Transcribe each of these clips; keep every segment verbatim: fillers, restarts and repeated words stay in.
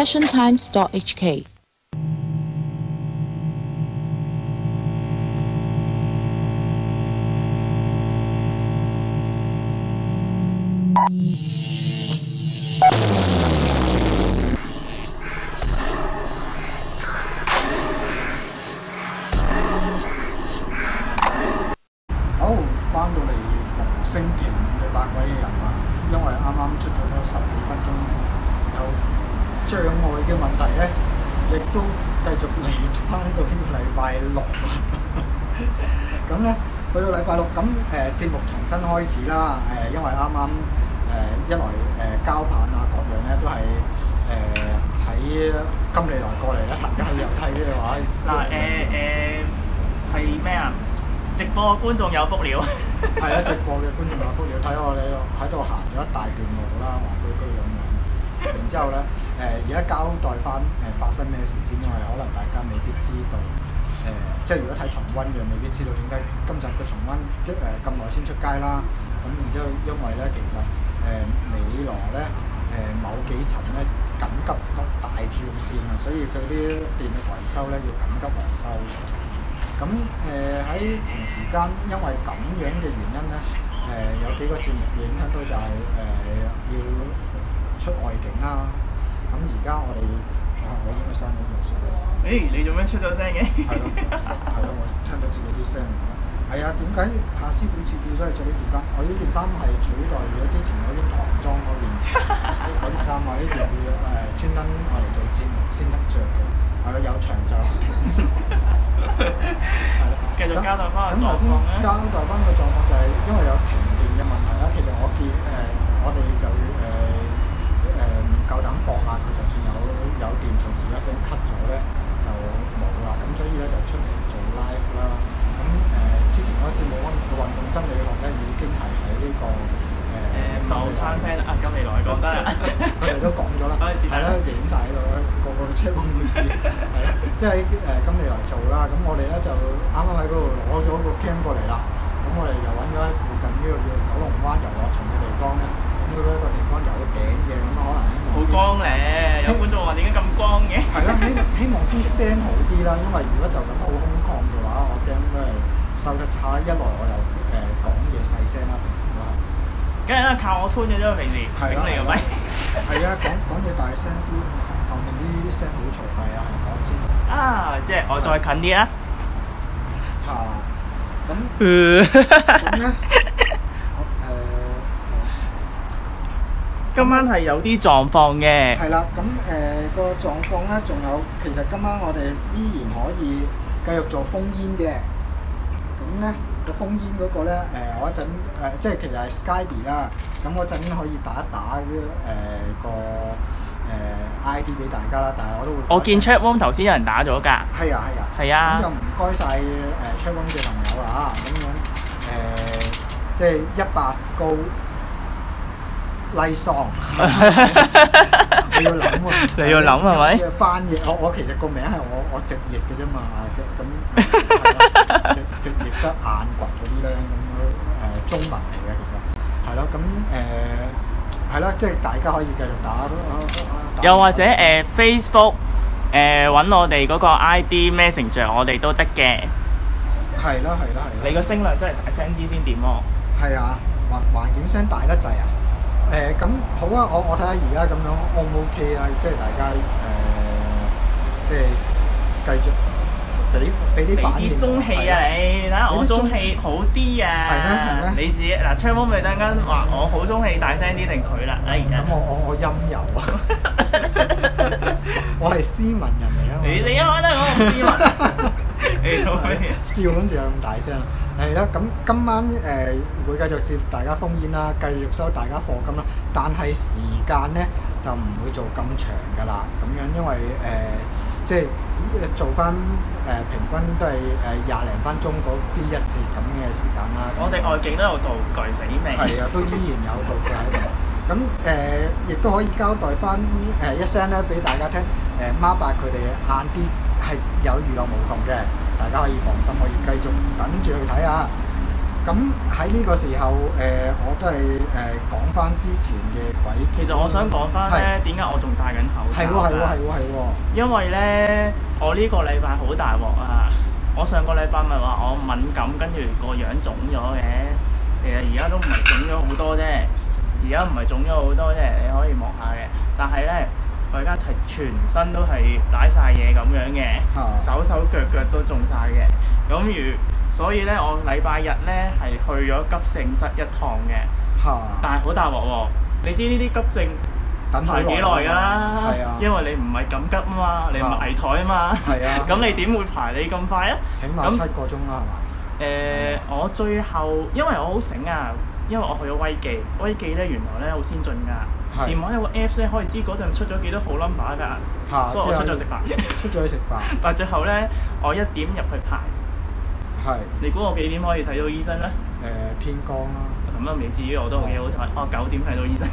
passion times dot h k。 好，翻到嚟逢星期五嘅百鬼嘅人啊，因為啱啱出咗嗰十幾分鐘有障礙嘅問題咧，亦都繼續嚟翻到呢個禮拜六啊。咁咧去到禮拜六，咁誒、呃、節目重新開始啦。誒、呃，因為啱啱誒一來誒、呃、交棒啊各樣咧都係誒喺金利來過嚟啦，大家有睇嘅話， 嗱誒誒係咩啊？直播觀眾有福了。 係啊，直播嘅觀眾有福了，睇我哋喺度行咗一大段路啦，黃居居咁樣。然之後咧，誒而家交代翻誒發生咩事先，因為可能大家未必知道。誒、呃，即係如果睇重溫嘅，未必知道點解今集嘅重溫一誒咁耐先出街啦。咁然之後，因為咧其實誒、呃、美羅咧誒、呃、某幾層咧緊急得大跳線啊，所以佢啲電力維修咧要緊急維修。咁誒喺同時間，因為咁樣嘅原因咧，誒、呃、有幾個節目影響到就係、是、誒、呃、要出外景啦。咁而家我哋啊，我應該刪咗條數嘅時候。 誒，你做咩出咗聲嘅？ 係咯，係咯，我聽到自己啲聲。係啊，點解夏師傅次次都係着呢件衫？我呢件衫係取代咗之前嗰件唐裝嗰件嗰件衫啊！呢件要誒專登我嚟做節目先得着嘅。係咯，有長袖。係啦， 繼續交代翻個狀咁頭先況咧。 交代翻個狀況就係因為有停電嘅問題啦。其實我見誒、呃、我哋就誒誒唔夠膽搏啊！佢就算有有電，隨時一陣 cut 咗咧就冇啦。咁所以咧就出嚟做 live 啦。咁誒、呃、之前嗰個節目《運動真理學》咧已經係喺呢個誒誒某餐廳啊，金利來講得啦。 佢哋都講咗啦，係啦，影晒喺度啦，個個都 check 會唔會知，係啦，即係喺誒金利來做啦。咁我哋咧就啱啱喺嗰度攞咗個 cam 過嚟啦。咁我哋就揾咗喺附近呢個叫九龍灣遊樂場嘅地方咧。咁嗰一個地方有頂嘅，咁可能希望好光咧，有觀眾話點解咁光嘅？ 係啦，希希望啲聲好啲啦，因為如果就咁好空曠嘅話，我驚都係收得差。一來我又誒講嘢細聲啦，平時都係。 梗係啦，靠我 tune 嘅啫，平時頂你個咪。 係啊，講講嘢大聲啲，後面啲聲好嘈，係啊，係我知道。 啊，即係我再近啲啊！ 嚇，咁咁咧，誒， 今晚係有啲狀況嘅。 係啦，咁誒個狀況咧，仲有其實今晚我哋依然可以繼續做烽煙嘅。咁咧個烽煙嗰個咧，誒、呃、我一陣誒、呃、即係其實係 Skype 啦。咁嗰陣可以打一打誒、呃、個誒 I D 俾大家啦，但係我都會。 我見 chat room 頭先有人打咗㗎。 係啊係啊。 係啊。 咁就唔該晒誒 chat room 嘅朋友啊，咁樣誒、呃、即係一百高。麗喪，你要諗喎， 你要諗係咪？ 翻譯我我其實個名係我我直譯嘅啫嘛，咁直直譯得眼掘嗰啲咧，咁誒中文嚟嘅其實係咯，咁誒係咯，即係大家可以繼續打。打又或者誒、呃、Facebook 誒揾我哋嗰個 I D Messenger，我哋都得嘅。係啦係啦係啦。 你個聲量真係大聲啲先點喎？ 係啊，環環境聲大得滯啊！誒咁、呃、好啊！我我睇下而家咁樣 O 唔 OK 啦，即係大家誒、呃，即係繼續俾俾啲反應。俾啲中氣啊！你睇下我中氣好啲啊！係咩係咩？你自己嗱 c h a m 咪等間話我好中氣，大聲啲定佢啦？哎呀！咁我我我陰柔啊！我係斯文人嚟啊！你你一開都係講我斯文。笑嗰陣時有咁大聲，係啦。咁今晚誒、呃、會繼續接大家烽煙啦，繼續收大家課金啦。但係時間咧就唔會做咁長㗎啦。咁樣因為誒、呃、即係做翻誒、呃、平均都係誒廿零分鐘嗰啲一節咁嘅時間啦。我哋外景都有道具死未？係啊，都依然有道具喺度。咁誒亦都可以交代翻誒、呃、一聲咧俾大家聽。誒孖八佢哋晏啲係有娛樂無窮嘅，大家可以放心，可以繼續等住去睇下。 咁喺呢個時候，誒、呃、我都係誒講翻之前嘅鬼故。 其實我想講翻咧，點解我仲戴緊口罩？ 係喎係喎係喎係喎。 因為咧，我呢個禮拜好大鑊啊！我上個禮拜咪話我敏感，跟住個樣腫咗嘅。其實而家都唔係腫咗好多啫，而家唔係腫咗好多啫，你可以望下嘅。但係咧，我而家係全身都係舐晒嘢咁樣嘅， 啊、 手手腳腳都腫晒嘅。咁如所以咧，我禮拜日咧係去咗急症室一趟嘅， 啊、 但係好大鑊喎！你知呢啲急症排幾耐㗎啦？ 係啊， 因為你唔係緊急啊嘛，你唔係危殆啊嘛， 係啊， 咁你點會排你咁快啊？ 起碼七個鐘啦，係嘛？ 誒、呃，我最後因為我好醒啊，因為我去咗威記，威記咧原來咧好先進㗎，電話有個 Apps 咧可以知嗰陣出咗幾多號 number 㗎，所以我出咗去食飯， 出咗去食飯。 但係最後咧，我一點入去排。 係。 你估我幾點可以睇到醫生咧？ 誒、呃，天光啦。 咁都未至於，我都幾好彩。我九點睇到醫生。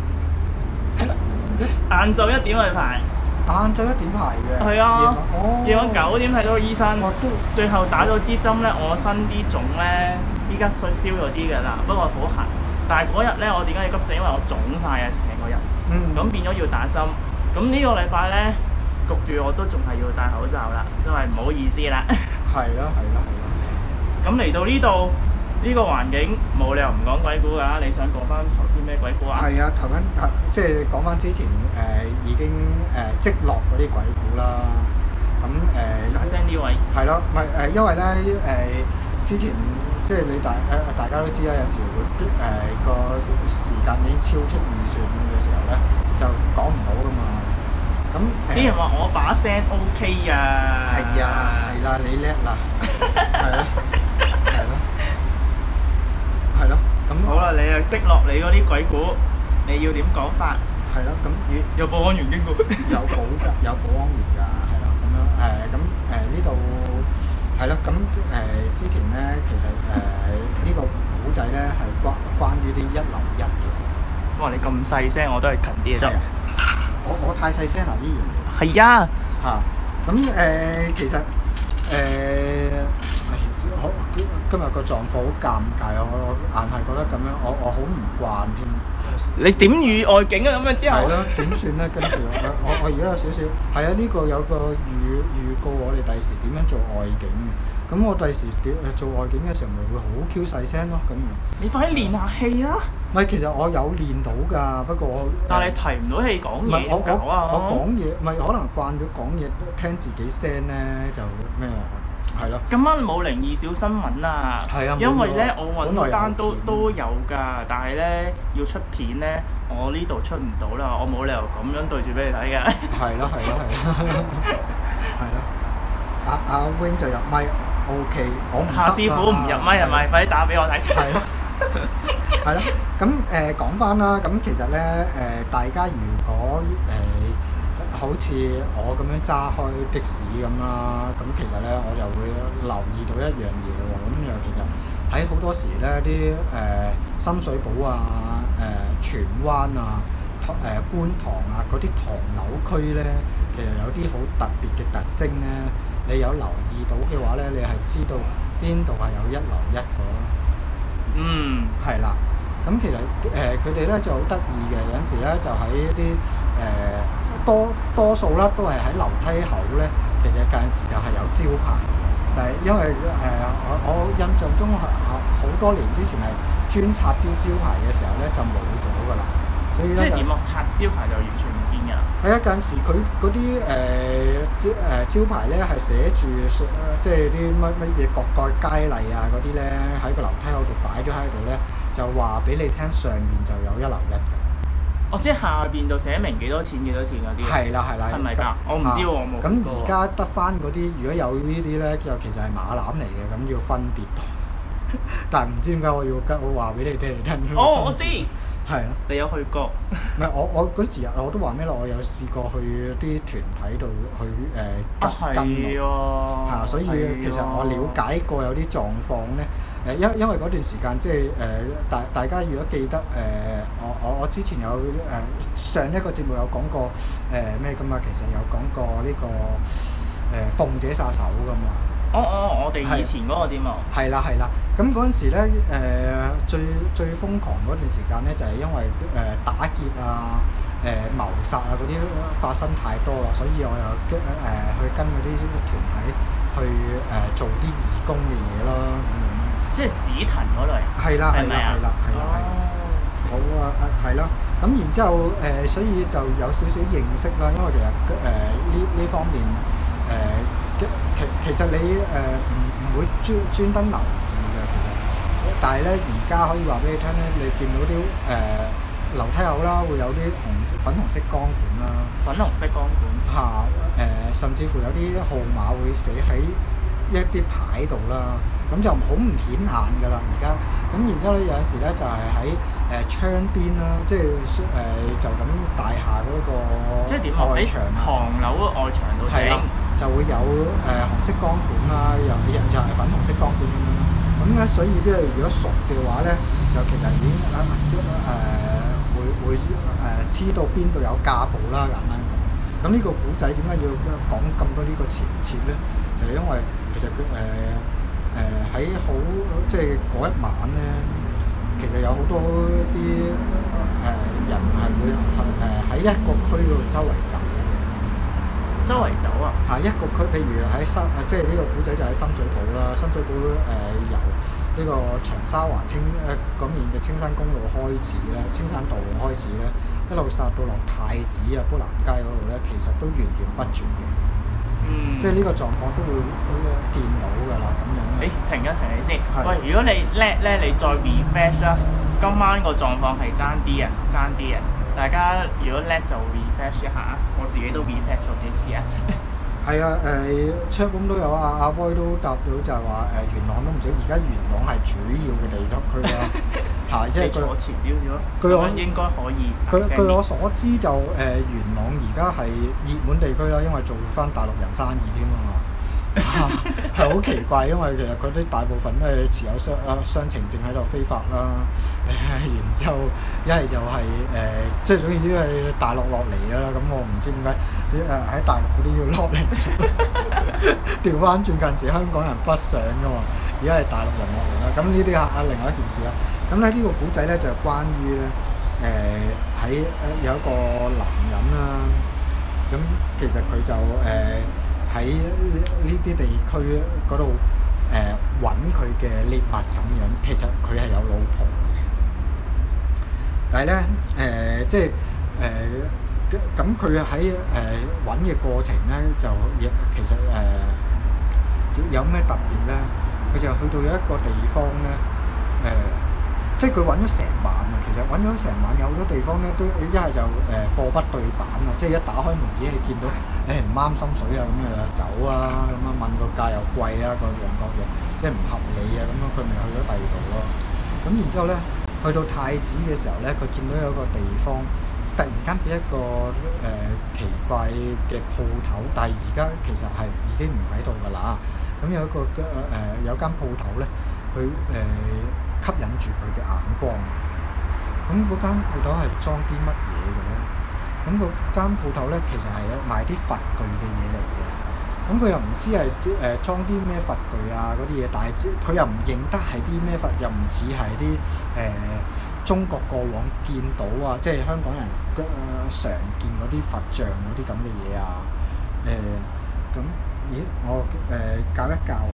晏晝一點去排。 晏晝一點排嘅。係啊。 哦。 夜晚九點睇到醫生。 哇！都。 最後打咗支針咧，我身啲腫咧，依家衰消咗啲㗎啦。不過好痕。但係嗰日咧，我點解要急症？因為我腫晒啊，成個人。嗯。咁變咗要打針。咁呢個禮拜咧，焗住我都仲係要戴口罩啦，因為唔好意思啦。 係啦，係啦，係啦。 咁嚟到呢度呢個環境，冇理由唔講鬼故㗎。你想講翻頭先咩鬼故啊？ 係啊，頭緊即係講翻之前誒、呃、已經誒積落嗰啲鬼故啦。咁誒， 大聲啲位。係咯，唔係誒，因為咧誒、呃、之前即係你大誒、呃、大家都知啦，有時會誒個、呃、時間已經超出預算嘅時候咧，就講唔到㗎嘛。咁啲、呃、 人話我把聲 O K 啊。 係啊，係啦，你叻啦，係咯，係咯，係咯。咁好啦，你又積落你嗰啲鬼故，你要點講法？ 係咯，咁有保安員經過。 有保㗎，有保安員㗎，係咯，咁樣誒，咁誒呢度係咯，咁誒之前咧，其實誒呢個古仔咧係關關於啲一樓一嘅。 哇！你咁細聲，我都係近啲嘅啫。 我我太細聲啦，依然。 係啊。 嚇！咁誒，其實誒，好今日個狀況好尷尬，我我硬係覺得咁樣，我我好唔慣添。 你點預外景啊？咁樣之後。係咯， 點算咧？跟住我我我而家有少少，係啊，呢個有個預預告我哋第時點樣做外景嘅。咁我第時點誒做外景嘅時候，咪會好 Q 細聲咯。咁你快啲練下氣啦！ 唔係，其實我有練到㗎，不過我但係你提唔到氣講嘢我搞啊！ 我講嘢，唔係可能慣咗講嘢，聽自己聲咧就咩啊？係咯。 今晚冇靈異小新聞啊！係啊，因為咧我揾單都都有㗎，但係咧要出片咧，我呢度出唔到啦，我冇理由咁樣對住俾你睇㗎。係咯係咯係咯，係咯。阿阿 Wing 就入咪 OK， 我唔得夏師傅唔入咪係咪？快啲打俾我睇。 係咯。係咯，咁誒講翻啦，咁其實咧誒、呃，大家如果誒、呃、好似我咁樣揸開的士咁啦，咁其實咧我就會留意到一樣嘢喎，咁就其實喺好多時咧啲誒深水埗啊、誒、呃、荃灣啊、誒、呃、觀塘啊嗰啲唐樓區咧，其實有啲好特別嘅特徵咧，你有留意到嘅話咧，你係知道邊度係有一樓一個。嗯，係啦。咁其實誒佢哋咧就好得意嘅，有陣時咧就喺一啲誒、呃、多多數啦，都係喺樓梯口咧。其實有陣時就係有招牌，但係因為誒、呃、我我印象中係好多年之前係專插啲招牌嘅時候咧，就冇咗㗎啦。所以咧，即係點啊？插招牌就完全唔見㗎啦。係啊，有陣時佢嗰啲誒招誒招牌咧係寫住誒，即係啲乜乜嘢各界佳麗啊嗰啲咧，喺個樓梯口度擺咗喺度咧，就話俾你聽上面就有一樓一㗎。哦，即係下邊就寫明幾多錢幾多錢嗰啲。係啦係啦。係咪㗎？我唔知喎，我冇。咁而家得翻嗰啲，如果有呢啲咧，就其實係馬欄嚟嘅，咁要分別。但係唔知點解我要跟我話俾你聽嚟聽。哦，我知。係啊，你有去過？唔係我我嗰時我都話咩咯？我有試過去啲團體度去誒跟跟咯，嚇，所以其實我了解過有啲狀況咧。誒，因因為嗰段時間即係誒大大家如果記得誒、呃，我我我之前有誒、呃、上一個節目有講過誒咩㗎嘛？其實有講過呢、這個誒鳳、呃、姐殺手㗎嘛。 哦哦，我哋以前嗰個節目。 係啦係啦，咁嗰陣時咧誒最最瘋狂嗰段時間咧，就係、是、因為誒、呃、打劫啊、誒、呃、謀殺啊嗰啲發生太多啦，所以我又誒、呃、去跟嗰啲團體去誒、呃、做啲義工嘅嘢咯，咁樣。 即係紫藤嗰類。 係啦係啦係啦係啦係。好啊啊係咯，咁然之後誒、呃，所以就有少少認識啦，因為其實誒呢呢方面誒。呃其其實你誒唔唔會專專登留意嘅，其實，但係咧而家可以話俾你聽咧，你見到啲誒、呃、樓梯口啦，會有啲紅粉紅色光管啦， 粉紅色光管嚇誒、呃，甚至乎有啲號碼會寫喺一啲牌度啦，咁就好唔顯眼㗎啦，而家，咁然之後咧有陣時咧就係喺誒窗邊啦，即係誒、呃、就咁大廈嗰個即係點啊？ 外牆啊， 唐樓嘅外牆度整。 就會有誒、呃、紅色光管啦，又又就係粉紅色光管咁樣啦。咁咧，所以即係如果熟嘅話咧，就其實已經誒誒、呃、會會誒、呃、知道邊度有架步啦，簡單講。咁呢個古仔點解要講咁多呢個前設咧？就係、是、因為其實佢誒誒喺好即係嗰一晚咧，其實有好多啲誒、呃、人係會誒喺、呃、一個區度周圍走。 周圍走啊！ 係一個區，譬如喺深，即係呢個古仔就喺深水埗啦。深水埗誒、呃、由呢個長沙灣青誒嗰面嘅青山公路開始咧，青山道路開始咧，一路殺到落太子啊、砵蘭街嗰度咧，其實都源源不絕嘅。嗯。即係呢個狀況都會都會見到㗎啦，咁樣。 誒，停一停你先。喂，如果你叻咧，你再 refresh 啦。今晚個狀況係爭啲啊，爭啲啊！大家如果叻就 refresh 一下，我自己都 refresh 咗幾次啊。 係啊，誒 chat room 都有啊，阿 Boy 都答到就係話誒元朗都唔少，而家元朗係主要嘅地區啦，嚇，即係據坐前少少咯。據我應該可以。 據據我所知就誒、呃、元朗而家係熱門地區啦，因為做翻大陸人生意添啊嘛。係好奇怪，因為其實佢啲大部分都係持有雙啊雙程證喺度非法啦，誒、呃，然之後一係就係、是、誒、呃，即係總言之係大陸落嚟㗎啦。咁我唔知點解啲誒喺大陸嗰啲要落嚟，調翻轉近時香港人北上㗎嘛，而家係大陸人落嚟啦。咁呢啲係啊另外一件事啦。咁咧呢個古仔咧就係、是、關於咧誒喺誒有一個男人啦，咁其實佢就誒。呃喺呢啲地區嗰度誒揾佢嘅獵物咁樣，其實佢係有老婆嘅，但係咧誒即係誒咁佢喺誒揾嘅過程咧就亦其實誒、呃、有咩特別咧？佢就去到有一個地方咧誒、呃，即係佢揾咗成晚啊！其實揾咗成晚有好多地方咧都一係就誒、呃、貨不對版啊，即係一打開門已經你見到。誒唔啱心水啊，咁就走啊，咁啊問個價又貴啊，各樣各樣，即係唔合理啊，咁樣佢咪去咗第二度咯。咁然之後咧，去到太子嘅時候咧，佢見到有個地方突然間俾一個誒、呃、奇怪嘅鋪頭，但係而家其實係已經唔喺度㗎啦。咁有一個誒、呃、有間鋪頭咧，佢誒、呃、吸引住佢嘅眼光。咁嗰間鋪頭係裝啲乜嘢嘅咧？咁嗰間鋪頭咧，其實係賣啲佛具嘅嘢嚟嘅。咁佢又唔知係誒、呃、裝啲咩佛具啊嗰啲嘢，但係佢又唔認得係啲咩佛，又唔似係啲誒中國過往見到啊，即係香港人嘅、呃、常見嗰啲佛像嗰啲咁嘅嘢啊。誒、呃、咁，咦？我誒、呃、教一教